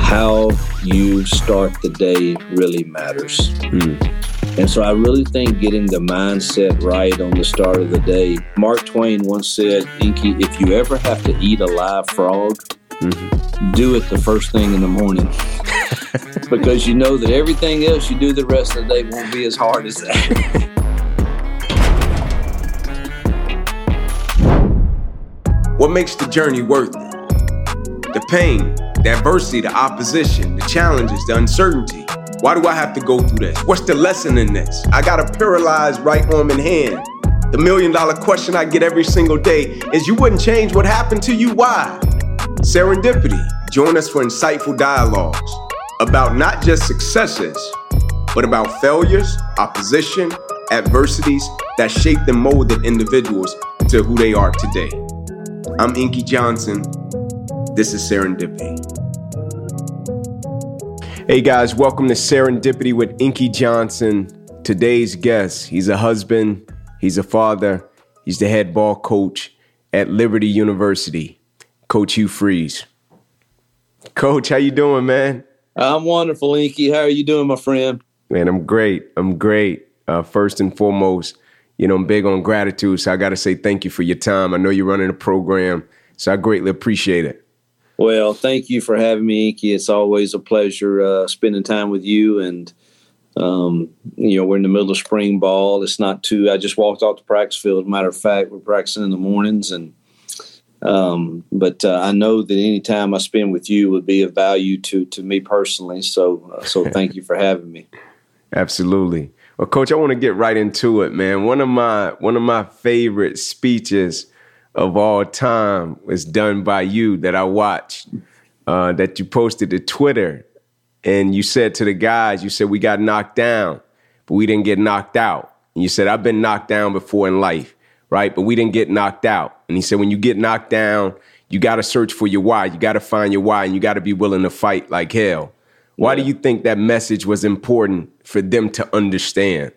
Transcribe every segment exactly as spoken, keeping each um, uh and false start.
how you start the day really matters. Mm. And so I really think getting the mindset right on the start of the day. Mark Twain once said, Inky, if you ever have to eat a live frog, mm-hmm. do it the first thing in the morning. Because you know that everything else you do the rest of the day won't be as hard as that. What makes the journey worth it? The pain, the adversity, the opposition, the challenges, the uncertainty. Why do I have to go through this? What's the lesson in this? I got a paralyzed right arm and hand. The million dollar question I get every single day is, you wouldn't change what happened to you, why? Serendipity. Join us for insightful dialogues about not just successes, but about failures, opposition, adversities that shaped and molded individuals to who they are today. I'm Inky Johnson. This is Serendipity. Hey guys, welcome to Serendipity with Inky Johnson. Today's guest, he's a husband, he's a father, he's the head ball coach at Liberty University, Coach Hugh Freeze. Coach, how you doing, man? I'm wonderful, Inky. How are you doing, my friend? Man, I'm great. I'm great. Uh, first and foremost, you know, I'm big on gratitude, so I got to say thank you for your time. I know you're running a program, so I greatly appreciate it. Well, thank you for having me, Inky. It's always a pleasure uh, spending time with you. And, um, you know, we're in the middle of spring ball. It's not too, I just walked off the practice field. Matter of fact, we're practicing in the mornings. And, um, but uh, I know that any time I spend with you would be of value to, to me personally. So, uh, so thank you for having me. Absolutely. Well, Coach, I want to get right into it, man. One of my one of my favorite speeches of all time was done by you that I watched, uh, that you posted to Twitter. And you said to the guys, you said, we got knocked down, but we didn't get knocked out. And you said, I've been knocked down before in life, right? But we didn't get knocked out. And he said, when you get knocked down, you got to search for your why. You got to find your why, and you got to be willing to fight like hell. Why yeah. do you think that message was important for them to understand?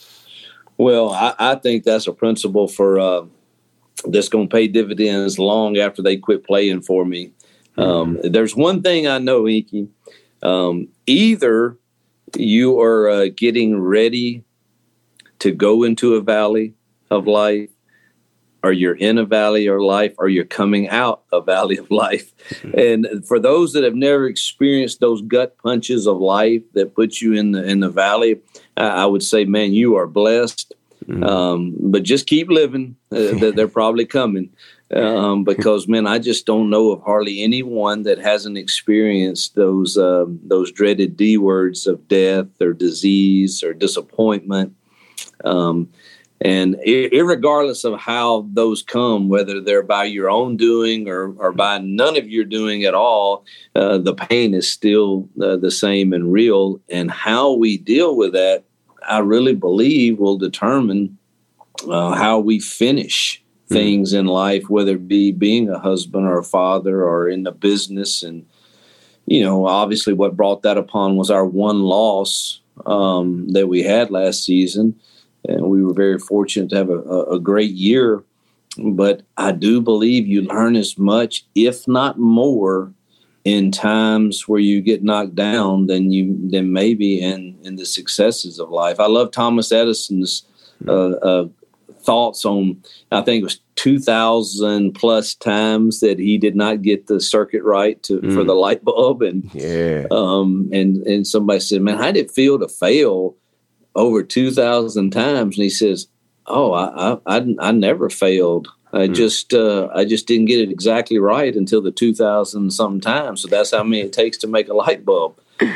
Well, I, I think that's a principle for uh, that's going to pay dividends long after they quit playing for me. Um, mm-hmm. There's one thing I know, Inky. Um, either you are uh, getting ready to go into a valley of life, or you're in a valley of life, or you're coming out a valley of life. Mm-hmm. And for those that have never experienced those gut punches of life that put you in the in the valley, I, I would say, man, you are blessed. Mm-hmm. Um, but just keep living. Uh, they're probably coming. Um, because, man, I just don't know of hardly anyone that hasn't experienced those uh, those dreaded D words of death or disease or disappointment. Um And irregardless of how those come, whether they're by your own doing or, or by none of your doing at all, uh, the pain is still uh, the same and real. And how we deal with that, I really believe, will determine uh, how we finish things mm-hmm. in life, whether it be being a husband or a father or in the business. And, you know, obviously what brought that upon was our one loss um, that we had last season. And we were very fortunate to have a, a great year. But I do believe you learn as much, if not more, in times where you get knocked down than you than maybe in, in the successes of life. I love Thomas Edison's uh, uh, thoughts on, I think it was two thousand plus times that he did not get the circuit right to, mm. for the light bulb. And, yeah. um, and, and somebody said, man, how did it feel to fail over two thousand times? And he says, oh, I, I, I never failed. I mm. just, uh, I just didn't get it exactly right until the two thousand something times. So that's how many it takes to make a light bulb.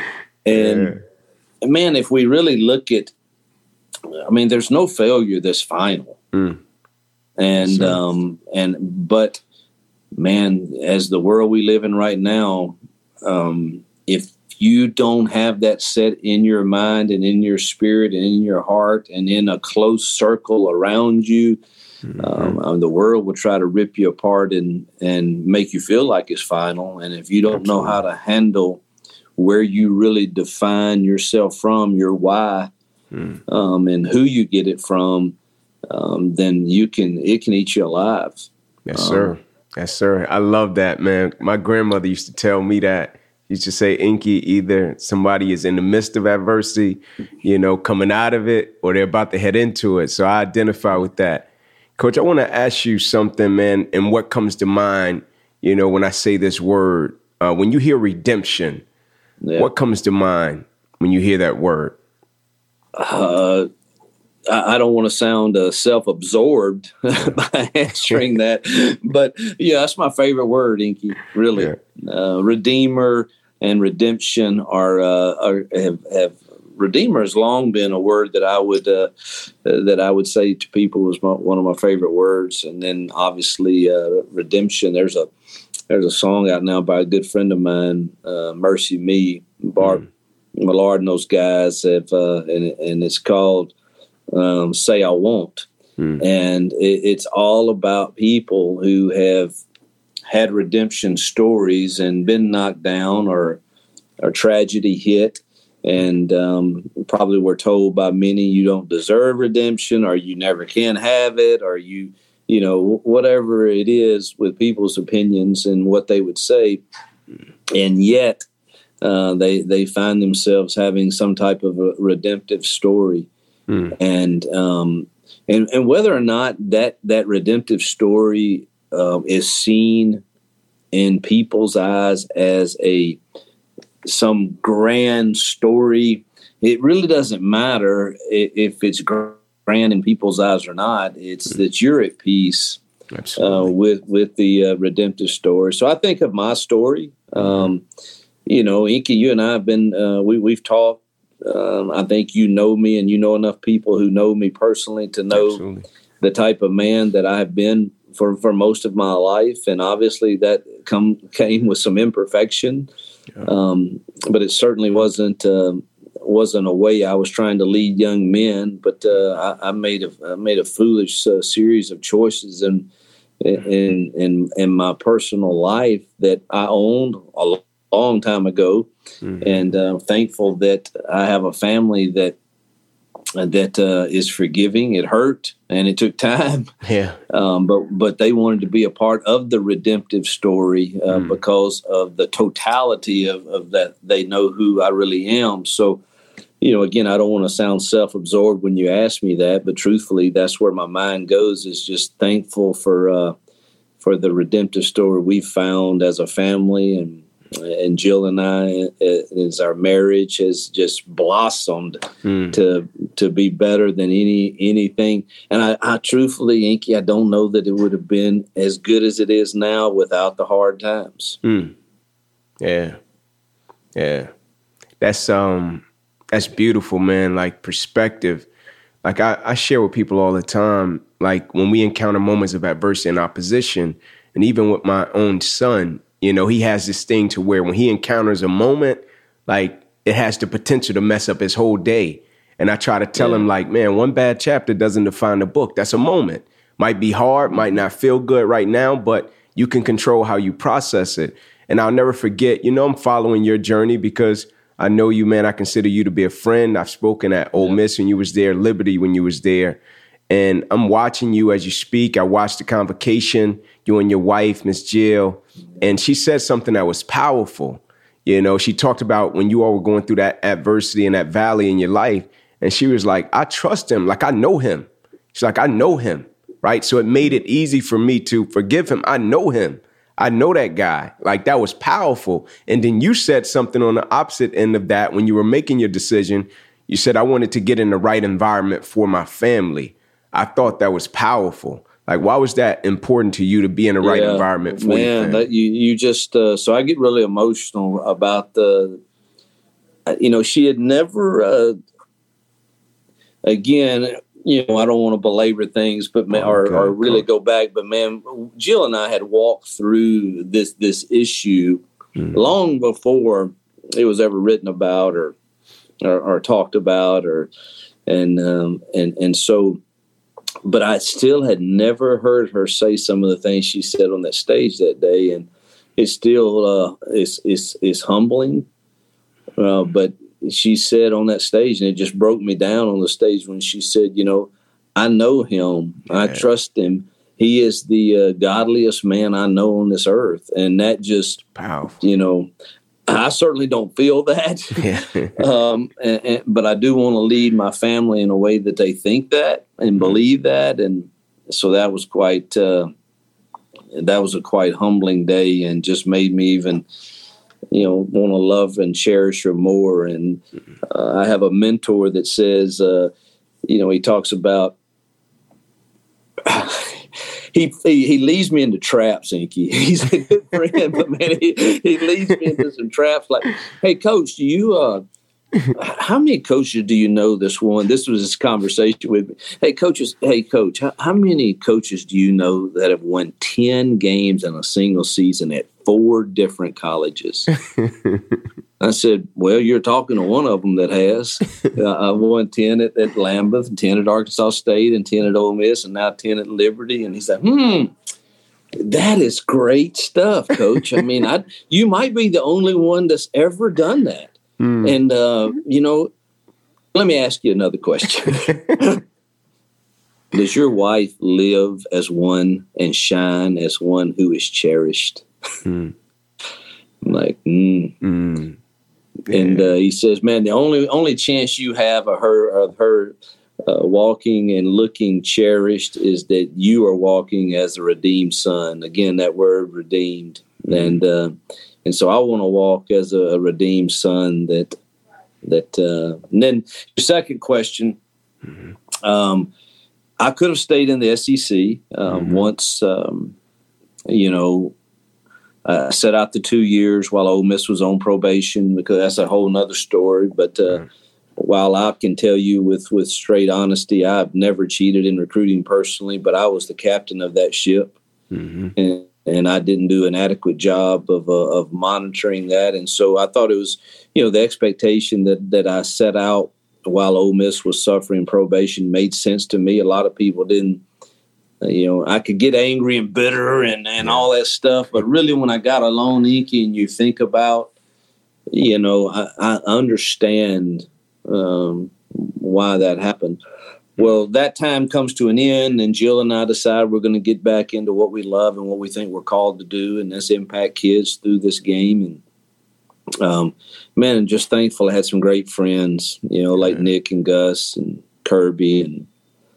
And yeah. man, if we really look at, I mean, there's no failure that's final. Mm. And, so. um, and, but man, as the world we live in right now, um, if, you don't have that set in your mind and in your spirit and in your heart and in a close circle around you, mm-hmm. um, the world will try to rip you apart and, and make you feel like it's final. And if you don't Absolutely. know how to handle where you really define yourself from, your why, mm. um, and who you get it from, um, then you can it can eat you alive. Yes, um, sir. Yes, sir. I love that, man. My grandmother used to tell me that. used to say, Inky, either somebody is in the midst of adversity, you know, coming out of it, or they're about to head into it. So I identify with that. Coach, I want to ask you something, man, and what comes to mind, you know, when I say this word. Uh, when you hear redemption, yeah. what comes to mind when you hear that word? Uh, I don't want to sound uh, self-absorbed by answering that, but yeah, that's my favorite word, Inky. Really, yeah. uh, Redeemer and redemption are, uh, are have, have Redeemer has long been a word that I would uh, uh, that I would say to people was my, one of my favorite words, and then obviously uh, redemption. There's a there's a song out now by a good friend of mine, uh, Mercy Me, Bart mm. Millard, and those guys have, uh, and and it's called. Um, say I won't. Hmm. And it, it's all about people who have had redemption stories and been knocked down or, or tragedy hit. And um, probably were told by many, you don't deserve redemption, or you never can have it, or you, you know, whatever it is with people's opinions and what they would say. And yet uh, they, they find themselves having some type of a redemptive story. Mm. And um, and and whether or not that that redemptive story uh, is seen in people's eyes as a some grand story, it really doesn't matter if it's grand in people's eyes or not. It's mm. that you're at peace uh, with with the uh, redemptive story. So I think of my story. Um, you know, Inky, you and I have been uh, we we've talked. Um, I think you know me, and you know enough people who know me personally to know Absolutely. The type of man that I have been for, for most of my life. And obviously that come came with some imperfection, yeah. um, but it certainly wasn't uh, wasn't a way I was trying to lead young men. But uh, I, I made a I made a foolish uh, series of choices in in in in my personal life that I owned a long time ago. Mm-hmm. And uh, thankful that I have a family that uh, that uh, is forgiving. It hurt and it took time, yeah. Um, but but they wanted to be a part of the redemptive story uh, mm. because of the totality of, of that. They know who I really am. So, you know, again, I don't want to sound self-absorbed when you ask me that, but truthfully, that's where my mind goes. Is just thankful for uh, for the redemptive story we found as a family. And. And Jill and I, as our marriage has just blossomed mm. to to be better than any anything. And I, I truthfully, Inky, I don't know that it would have been as good as it is now without the hard times. Mm. Yeah, yeah, that's um, that's beautiful, man. Like perspective. Like I, I share with people all the time. Like when we encounter moments of adversity and opposition, and even with my own son. You know, he has this thing to where when he encounters a moment, like it has the potential to mess up his whole day. And I try to tell yeah. him like, man, one bad chapter doesn't define the book. That's a moment. Might be hard, might not feel good right now, but you can control how you process it. And I'll never forget, you know, I'm following your journey because I know you, man. I consider you to be a friend. I've spoken at Ole Miss when you was there, Liberty when you was there. And I'm watching you as you speak. I watched the convocation, you and your wife, Miss Jill, and she said something that was powerful. You know, she talked about when you all were going through that adversity and that valley in your life. And she was like, I trust him. Like, I know him. She's like, I know him. Right. So it made it easy for me to forgive him. I know him. I know that guy. Like, that was powerful. And then you said something on the opposite end of that when you were making your decision. You said, I wanted to get in the right environment for my family. I thought that was powerful. Like, why was that important to you to be in the right yeah, environment for man, that you you just uh, so I get really emotional about the, you know, she had never, uh, again, you know, I don't want to belabor things, but man, oh, or, or really go back, but man, Jill and I had walked through this this issue mm. long before it was ever written about or or, or talked about, or and um, and and so. But I still had never heard her say some of the things she said on that stage that day, and it's still uh, it's it's it's humbling. Uh, but she said on that stage, and it just broke me down on the stage when she said, "You know, I know him, yeah. I trust him. He is the uh, godliest man I know on this earth," and that just, powerful. You know, I certainly don't feel that. Yeah. um, and, and, but I do want to lead my family in a way that they think that and believe that. And so that was quite, uh, that was a quite humbling day, and just made me even, you know, want to love and cherish her more. And uh, I have a mentor that says, uh, you know, he talks about, He, he he leads me into traps, Inky. He's a good friend, but man, he, he leads me into some traps. Like, hey, coach, do you? Uh, how many coaches do you know? This one. This was his conversation with me. Hey, coaches. Hey, coach. How, how many coaches do you know that have won ten games in a single season at four different colleges? I said, well, you're talking to one of them that has. Uh, I won ten at, at Lambeth, ten at Arkansas State, and ten at Ole Miss, and now ten at Liberty. And he said, hmm, that is great stuff, Coach. I mean, I you might be the only one that's ever done that. Mm. And, uh, you know, let me ask you another question. Does your wife live as one and shine as one who is cherished? Mm. I'm like, mm. Mm. And uh, he says, man, the only only chance you have of her of her uh, walking and looking cherished is that you are walking as a redeemed son. Again, that word redeemed. And uh, and so I want to walk as a, a redeemed son. That that. Uh, and then your second question, mm-hmm. um, I could have stayed in the S E C um, mm-hmm. once. Um, you know. I uh, set out the two years while Ole Miss was on probation, because that's a whole nother story. But uh, mm-hmm. while I can tell you with, with straight honesty, I've never cheated in recruiting personally, but I was the captain of that ship. Mm-hmm. And, and I didn't do an adequate job of uh, of monitoring that. And so I thought it was, you know, the expectation that, that I set out while Ole Miss was suffering probation made sense to me. A lot of people didn't. You know, I could get angry and bitter and, and all that stuff. But really, when I got alone, Inky, and you think about, you know, I, I understand um, why that happened. Well, that time comes to an end, and Jill and I decide we're going to get back into what we love and what we think we're called to do, and that's impact kids through this game. And, um, man, I'm just thankful I had some great friends, you know, like Nick and Gus and Kirby and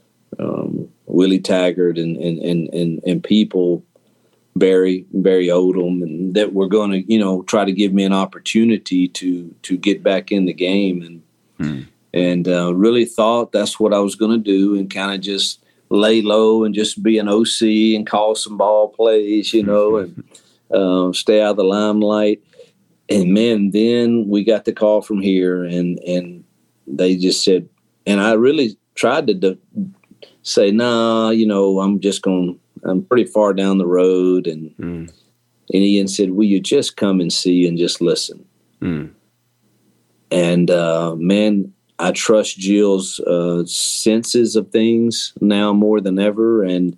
um Willie Taggart and, and, and, and, and people, Barry, Barry Odom, and that were going to, you know, try to give me an opportunity to, to get back in the game. And, hmm. and uh, really thought that's what I was going to do, and kind of just lay low and just be an O C and call some ball plays, you know, and uh, stay out of the limelight. And man, then we got the call from here, and, and they just said, and I really tried to do, say, nah, you know, I'm just going, I'm pretty far down the road. And, mm. and Ian said, will you just come and see and just listen? Mm. And, uh, man, I trust Jill's uh, senses of things now more than ever. And,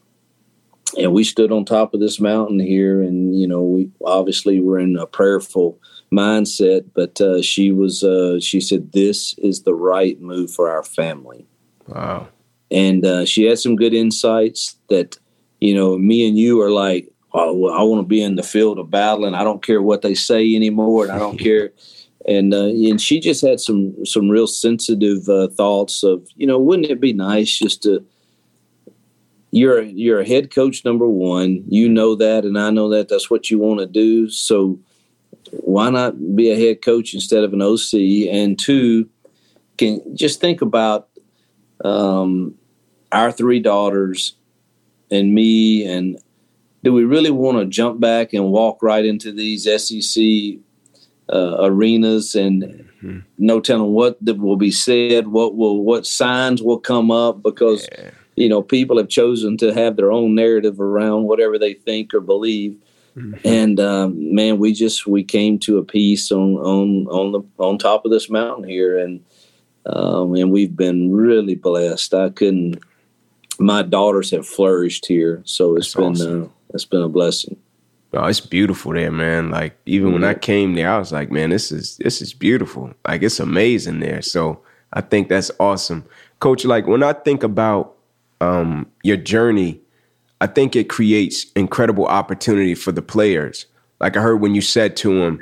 and we stood on top of this mountain here, and, you know, we obviously were in a prayerful mindset, but uh, she was, uh, she said, this is the right move for our family. Wow. And uh, she had some good insights that, you know, me and you are like, oh, well, I want to be in the field of battle, and I don't care what they say anymore, and I don't care. And uh, and she just had some some real sensitive uh, thoughts of, you know, wouldn't it be nice just to, you're, you're a head coach, number one. You know that, and I know that. That's what you want to do. So why not be a head coach instead of an O C? And two, can just think about um, our three daughters and me, and do we really want to jump back and walk right into these S E C uh, arenas, and mm-hmm. no telling what will be said, what will, what signs will come up, because, yeah. you know, people have chosen to have their own narrative around whatever they think or believe. Mm-hmm. And um, man, we just, we came to a peace on, on, on the, on top of this mountain here. And, um, and we've been really blessed. I couldn't, my daughters have flourished here, so it's That's been awesome. uh, it's been a blessing. Oh, it's beautiful there, man. Like even mm-hmm. when I came there, I was like, man, this is this is beautiful. Like it's amazing there. So I think that's awesome, Coach. Like when I think about um, your journey, I think it creates incredible opportunity for the players. Like I heard when you said to them,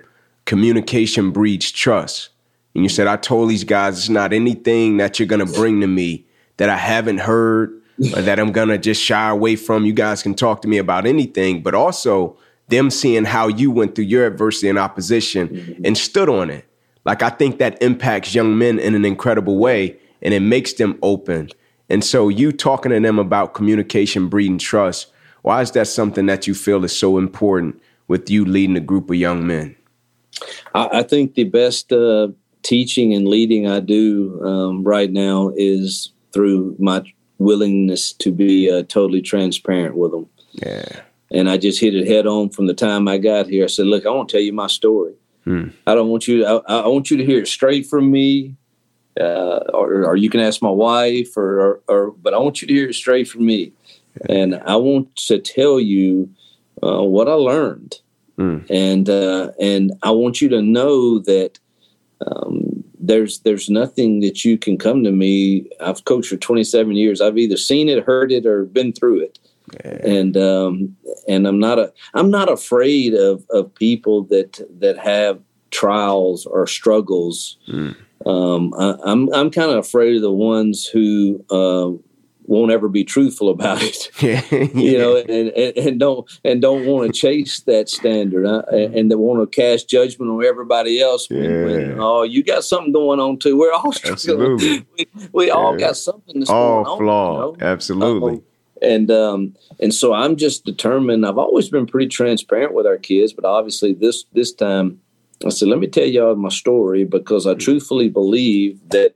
communication breeds trust. And you said, I told these guys it's not anything that you're going to bring to me that I haven't heard or that I'm going to just shy away from. You guys can talk to me about anything, but also them seeing how you went through your adversity and opposition mm-hmm. and stood on it. Like, I think that impacts young men in an incredible way, and it makes them open. And so you talking to them about communication breeding trust, why is that something that you feel is so important with you leading a group of young men? I, I think the best uh, teaching and leading I do um, right now is through my willingness to be uh, totally transparent with them. Yeah. And I just hit it head on from the time I got here. I said, look, I want to tell you my story. Hmm. I don't want you to, I, I want you to hear it straight from me. Uh, or, or you can ask my wife, or, or, or, but I want you to hear it straight from me. And I want to tell you uh, what I learned. Mm. And uh, and I want you to know that um, there's there's nothing that you can come to me. I've coached for twenty-seven years. I've either seen it, heard it, or been through it. Yeah. And um, and I'm not a I'm not afraid of, of people that that have trials or struggles. Mm. Um, I, I'm I'm kind of afraid of the ones who uh, won't ever be truthful about it, yeah. you know, and, and, and don't and don't want to chase that standard, uh, and, and they want to cast judgment on everybody else. When, yeah. when, oh, you got something going on too. We're all struggling. We, we yeah. all got something that's all going on. Flawed. You know? Absolutely. Um, and um, and so I'm just determined. I've always been pretty transparent with our kids, but obviously this this time. I said, let me tell y'all my story, because I truthfully believe that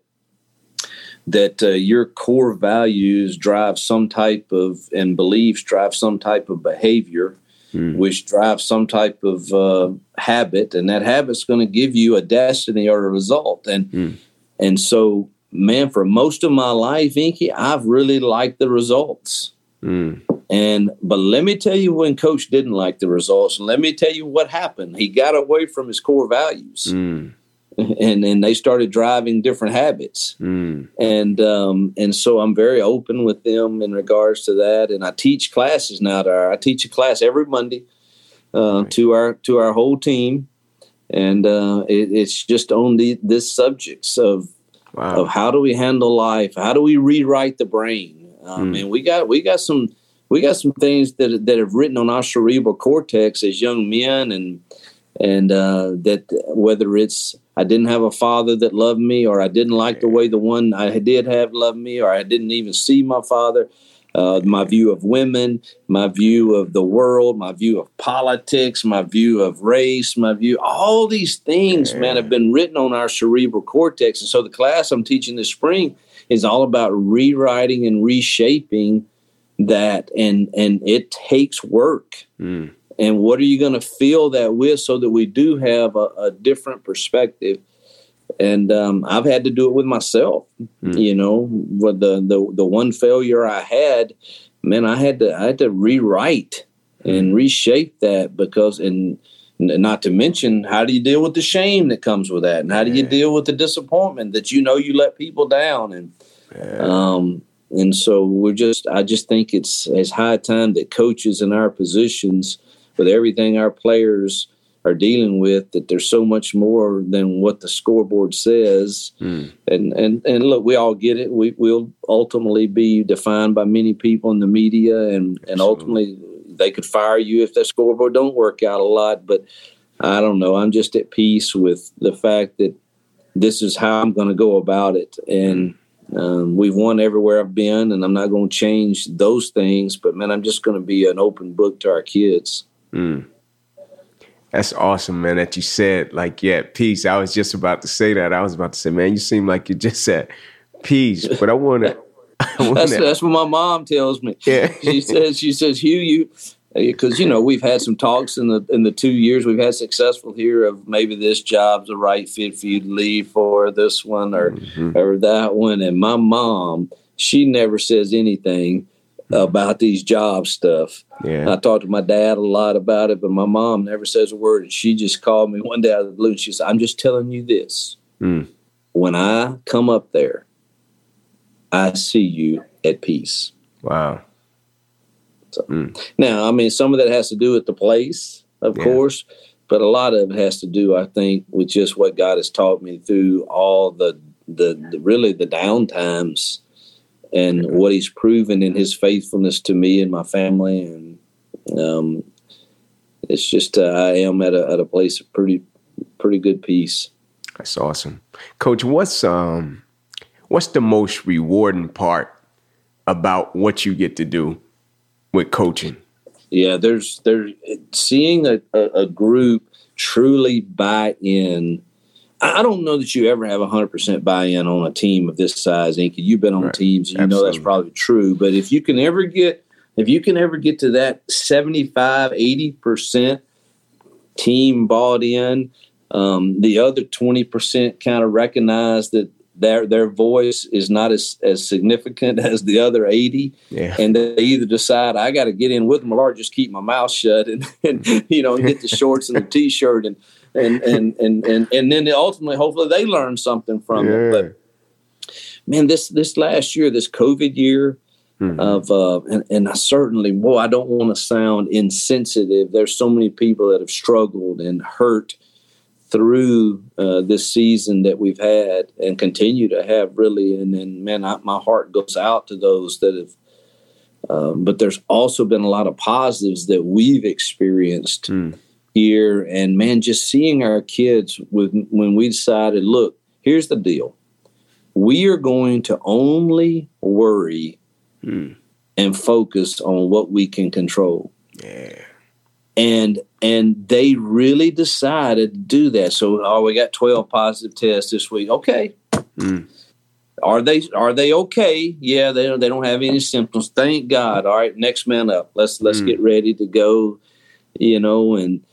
that uh, your core values drive some type of, and beliefs drive some type of behavior, mm. which drives some type of uh, habit, and that habit's going to give you a destiny or a result. And mm. and so, man, for most of my life, Inky, I've really liked the results. Mm. And but let me tell you when Coach didn't like the results, and let me tell you what happened. He got away from his core values, mm. and and they started driving different habits. Mm. And um, and so I'm very open with them in regards to that. And I teach classes now. To our, I teach a class every Monday uh, right. to our to our whole team, and uh, it, it's just on the this subjects of wow. of how do we handle life, how do we rewrite the brain. Um, mm. And we got we got some. We got some things that that have written on our cerebral cortex as young men, and and uh, that whether it's I didn't have a father that loved me, or I didn't like the way the one I did have loved me, or I didn't even see my father, uh, my view of women, my view of the world, my view of politics, my view of race, my view, all these things, yeah. man, have been written on our cerebral cortex. And so the class I'm teaching this spring is all about rewriting and reshaping that, and and it takes work. Mm. And what are you going to fill that with so that we do have a, a different perspective? And um, I've had to do it with myself. Mm. You know, with the, the the one failure I had, man, I had to I had to rewrite mm. and reshape that, because and not to mention, how do you deal with the shame that comes with that, and how do you yeah. deal with the disappointment that you know you let people down, and yeah. um. And so we're just, I just think it's it's high time that coaches in our positions, with everything our players are dealing with, that there's so much more than what the scoreboard says. Mm. And, and and look, we all get it. We will ultimately be defined by many people in the media, and, and ultimately they could fire you if that scoreboard don't work out a lot. But I don't know. I'm just at peace with the fact that this is how I'm going to go about it. And Um, we've won everywhere I've been, and I'm not going to change those things. But, man, I'm just going to be an open book to our kids. Mm. That's awesome, man, that you said, like, yeah, peace. I was just about to say that. I was about to say, man, you seem like you just said peace. But I want to. that's, that's what my mom tells me. Yeah. She says, she says, Hugh, you, because, you know, we've had some talks in the in the two years we've had successful here of maybe this job's the right fit for you to leave for, this one or mm-hmm. or that one. And my mom, she never says anything about these job stuff. Yeah. I talked to my dad a lot about it, but my mom never says a word. And she just called me one day out of the blue, and she said, I'm just telling you this. Mm. When I come up there, I see you at peace. Wow. So, mm. Now, I mean, some of that has to do with the place, of yeah. course, but a lot of it has to do, I think, with just what God has taught me through all the the, the really the down times, and what He's proven in His faithfulness to me and my family. And um, it's just uh, I am at a at a place of pretty pretty good peace. That's awesome, Coach. What's um what's the most rewarding part about what you get to do with coaching? Yeah, there's there's seeing a, a, a group truly buy in. I don't know that you ever have one hundred percent buy-in on a team of this size, Inky. You've been on right. teams, you Absolutely. know that's probably true. But if you can ever get if you can ever get to that seventy-five, eighty percent team bought in, um, the other twenty percent kind of recognize that their their voice is not as, as significant as the other eighty. Yeah. And they either decide I got to get in with them or just keep my mouth shut and, and you know, and get the shorts and the T-shirt and and and and and, and then ultimately, hopefully, they learn something from yeah. it. But man, this this last year, this COVID year mm-hmm. of uh, and, and I certainly, boy, I don't want to sound insensitive. There's so many people that have struggled and hurt through uh, this season that we've had and continue to have, really. And then, man, I, my heart goes out to those that have. Um, but there's also been a lot of positives that we've experienced mm. here. And, man, just seeing our kids with, when we decided, look, here's the deal. We are going to only worry mm. and focus on what we can control. Yeah. And and they really decided to do that. So, oh, we got twelve positive tests this week. Okay. Mm. Are they are they okay? Yeah, they don't, they don't have any symptoms. Thank God. All right, next man up. Let's let's mm. get ready to go, you know, and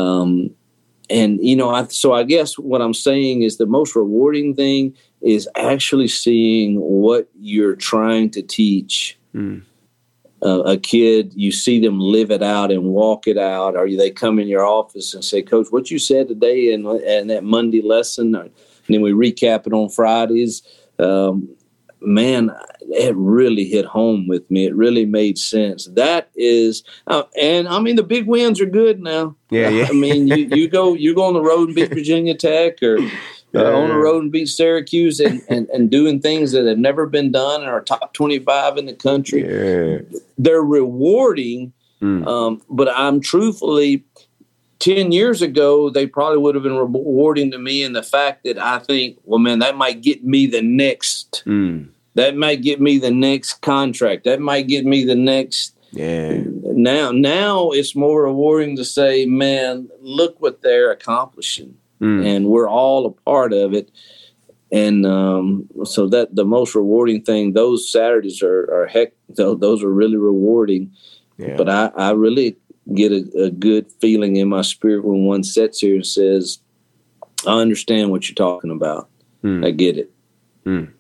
um and you know, I, so I guess what I'm saying is the most rewarding thing is actually seeing what you're trying to teach. Mm. Uh, a kid, you see them live it out and walk it out, or they come in your office and say, Coach, what you said today in, in that Monday lesson, and then we recap it on Fridays. Um, man, it really hit home with me. It really made sense. That is, uh, and I mean, the big wins are good now. Yeah, yeah. I mean, you, you go you go on the road and beat Virginia Tech, or Uh, on the road and beat Syracuse, and, and, and doing things that have never been done and are top twenty-five in the country. Yeah. They're rewarding, mm. um, but I'm truthfully, ten years ago, they probably would have been rewarding to me in the fact that I think, well, man, that might get me the next, mm. that might get me the next contract. That might get me the next. Yeah. Now, now it's more rewarding to say, man, look what they're accomplishing. Mm. And we're all a part of it. And um, so that the most rewarding thing, those Saturdays are, are heck, those are really rewarding. Yeah. But I, I really get a, a good feeling in my spirit when one sits here and says, I understand what you're talking about. Mm. I get it. Mm.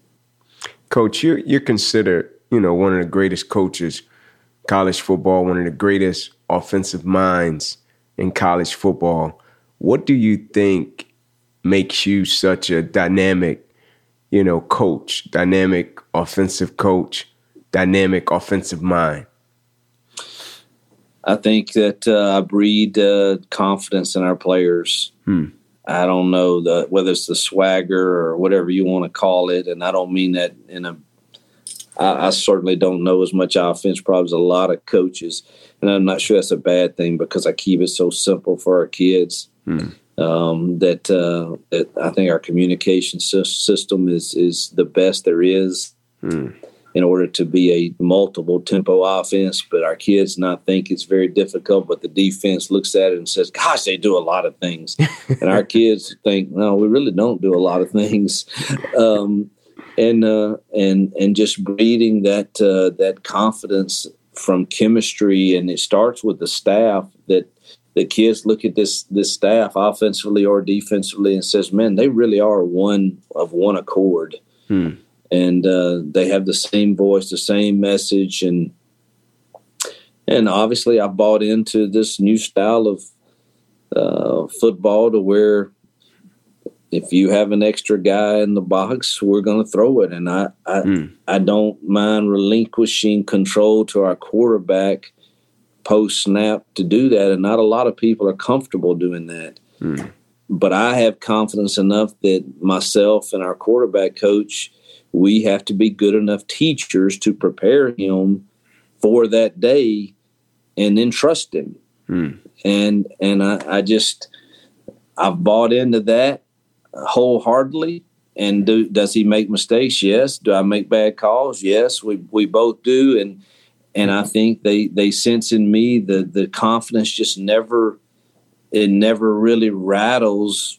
Coach, you're, you're considered, you know, one of the greatest coaches, college football, one of the greatest offensive minds in college football. What do you think makes you such a dynamic, you know, coach, dynamic offensive coach, dynamic offensive mind? I think that uh, I breed uh, confidence in our players. Hmm. I don't know the, whether it's the swagger or whatever you want to call it, and I don't mean that in a I, I certainly don't know as much offense probably as a lot of coaches, and I'm not sure that's a bad thing because I keep it so simple for our kids. Hmm. Um, that, uh, that I think our communication system is is the best there is hmm. in order to be a multiple tempo offense. But our kids not think it's very difficult, but the defense looks at it and says, gosh, they do a lot of things. And our kids think, no, we really don't do a lot of things. Um, and uh, and and just breeding that uh, that confidence from chemistry, and it starts with the staff. That the kids look at this this staff, offensively or defensively, and says, "Man, they really are one of one accord." Hmm. And uh, they have the same voice, the same message, and and obviously, I bought into this new style of uh, football to where if you have an extra guy in the box, we're going to throw it. And I I, mm. I don't mind relinquishing control to our quarterback post snap to do that, and not a lot of people are comfortable doing that. Mm. But I have confidence enough that myself and our quarterback coach, we have to be good enough teachers to prepare him for that day and then trust him. Mm. And and I, I just, I've bought into that wholeheartedly. And do, does he make mistakes? Yes. Do I make bad calls? Yes, we we both do. And and I think they, they sense in me the the confidence just never, it never really rattles.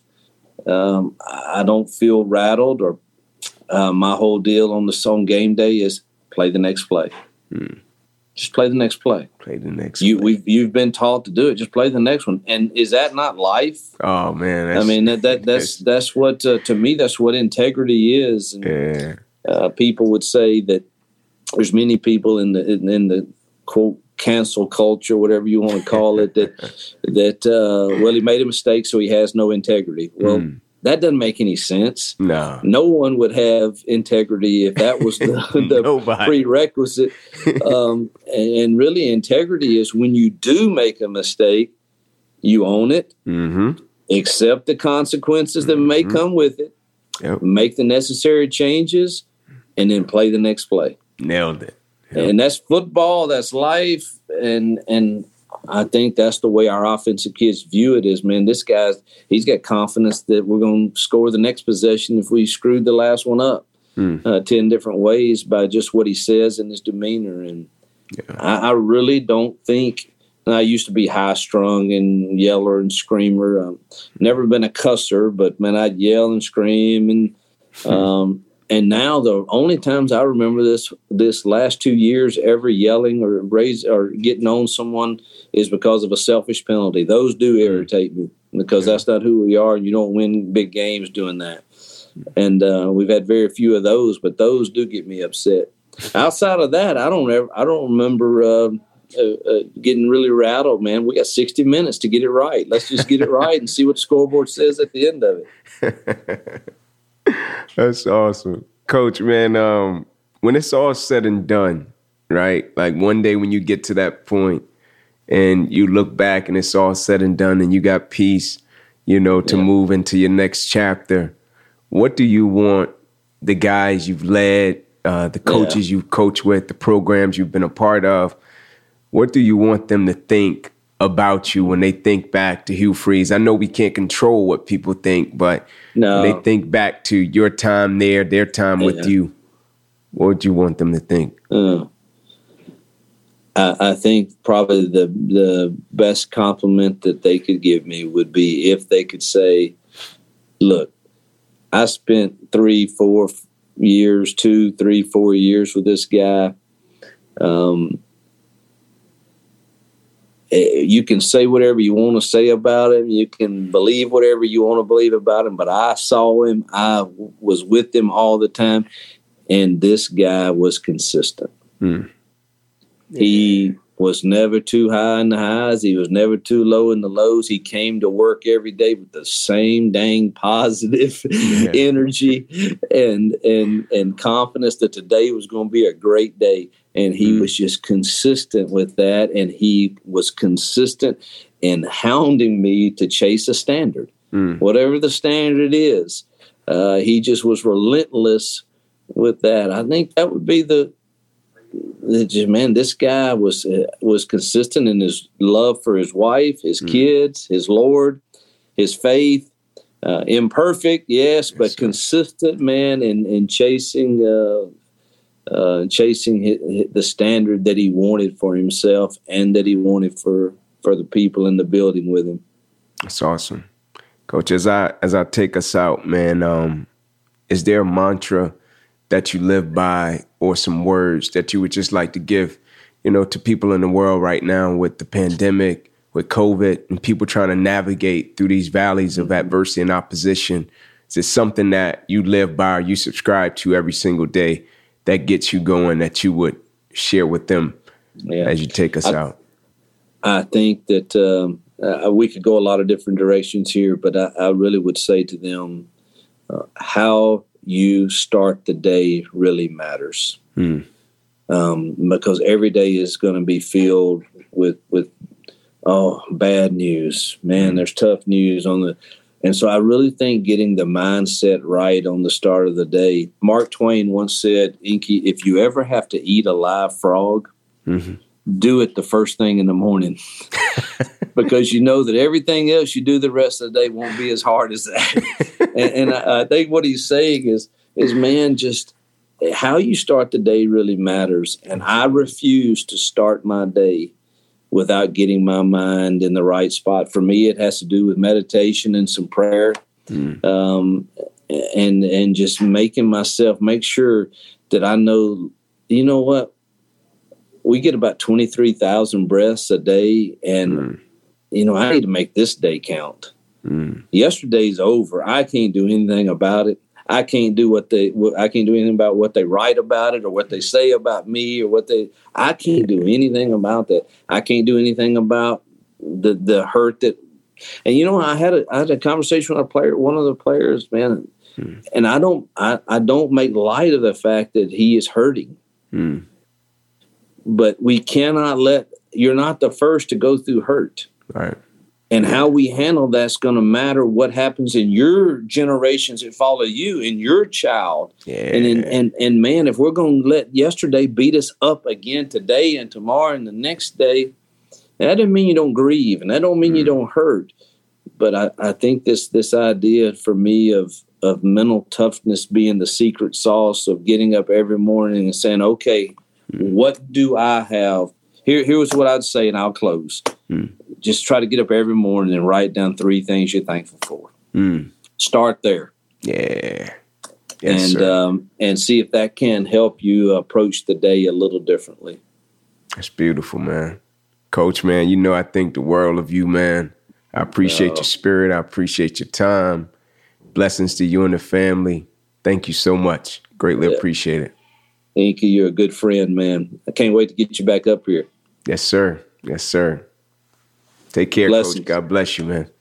Um, I don't feel rattled, or uh, my whole deal on the song game day is play the next play. Hmm. Just play the next play. Play the next you, play. We've, you've been taught to do it. Just play the next one. And is that not life? Oh, man. I mean, that, that that's that's what, uh, to me, that's what integrity is. And, yeah. Uh, people would say that there's many people in the, in, in the, quote, cancel culture, whatever you want to call it, that, that uh, well, he made a mistake, so he has no integrity. Well, mm. that doesn't make any sense. No. No one would have integrity if that was the, the prerequisite. Um, and, and really, integrity is when you do make a mistake, you own it, mm-hmm. accept the consequences that mm-hmm. may come with it, yep. make the necessary changes, and then play the next play. Nailed it. Yep. And that's football, that's life, and and I think that's the way our offensive kids view it is, man, this guy's, he's got confidence that we're going to score the next possession if we screwed the last one up mm. uh, ten different ways by just what he says and his demeanor. And yeah. I, I really don't think, I used to be high-strung and yeller and screamer. Um, never been a cusser, but, man, I'd yell and scream. And um, and now the only times I remember this this last two years ever yelling or raise or getting on someone is because of a selfish penalty. Those do irritate me because yeah. that's not who we are. You don't win big games doing that. And uh, we've had very few of those, but those do get me upset. Outside of that, I don't ever, I don't remember uh, uh, uh, getting really rattled, man. We got sixty minutes to get it right. Let's just get it right and see what the scoreboard says at the end of it. That's awesome. Coach, man, um, when it's all said and done, right? Like one day when you get to that point and you look back and it's all said and done and you got peace, you know, to yeah. move into your next chapter, what do you want the guys you've led, uh, the coaches yeah. you've coached with, the programs you've been a part of, what do you want them to think about you when they think back to Hugh Freeze? I know we can't control what people think, but no. when they think back to your time there, their time yeah. with you, what would you want them to think? Uh, I, I think probably the the best compliment that they could give me would be if they could say, look, I spent three, four years, two, three, four years with this guy. Um, You can say whatever you want to say about him. You can believe whatever you want to believe about him. But I saw him. I was with him all the time. And this guy was consistent. Hmm. He was never too high in the highs. He was never too low in the lows. He came to work every day with the same dang positive yeah. energy and, and, and confidence that today was going to be a great day. And he mm. was just consistent with that. And he was consistent in hounding me to chase a standard, mm. whatever the standard is. Uh, he just was relentless with that. I think that would be the, the just, man, this guy was, uh, was consistent in his love for his wife, his mm. kids, his Lord, his faith. Uh, imperfect, yes, but yes, consistent, man, in, in chasing uh Uh, chasing his, his, the standard that he wanted for himself and that he wanted for, for the people in the building with him. That's awesome. Coach, as I as I take us out, man, um, is there a mantra that you live by or some words that you would just like to give, you know, to people in the world right now with the pandemic, with COVID, and people trying to navigate through these valleys of adversity and opposition? Is it something that you live by or you subscribe to every single day that gets you going, that you would share with them yeah. as you take us I, out? I think that um, uh, we could go a lot of different directions here, but I, I really would say to them, uh, how you start the day really matters. Hmm. um, because every day is going to be filled with with oh bad news. Man, there's tough news on the, and so I really think getting the mindset right on the start of the day. Mark Twain once said, "Inky, if you ever have to eat a live frog, mm-hmm. do it the first thing in the morning." Because you know that everything else you do the rest of the day won't be as hard as that. and and I, I think what he's saying is, is man, just how you start the day really matters. And I refuse to start my day without getting my mind in the right spot. For me, it has to do with meditation and some prayer, mm. um, and and just making myself make sure that I know, you know what, we get about twenty-three thousand breaths a day, and mm. you know, I need to make this day count. Mm. Yesterday's over. I can't do anything about it. I can't do what they. I can't do anything about what they write about it or what they say about me or what they. I can't do anything about that. I can't do anything about the the hurt that. And you know, I had a I had a conversation with a player, one of the players, man, mm. and I don't I, I don't make light of the fact that he is hurting. Mm. But we cannot let. You're not the first to go through hurt. Right. And how we handle that's going to matter what happens in your generations that follow you, in your child. Yeah. And, in, and, and man, if we're going to let yesterday beat us up again today and tomorrow and the next day, that doesn't mean you don't grieve, and that don't mean mm. you don't hurt. But I, I think this this idea for me of, of mental toughness being the secret sauce of getting up every morning and saying, okay, mm. what do I have? Here, here's what I'd say, and I'll close. Mm. Just try to get up every morning and write down three things you're thankful for. Mm. Start there. Yeah. Yes, and um, and see if that can help you approach the day a little differently. That's beautiful, man. Coach, man, you know I think the world of you, man. I appreciate uh, your spirit. I appreciate your time. Blessings to you and the family. Thank you so much. Greatly yeah. appreciate it. Inky, you're a good friend, man. I can't wait to get you back up here. Yes, sir. Yes, sir. Take care, Blessings. Coach. God bless you, man.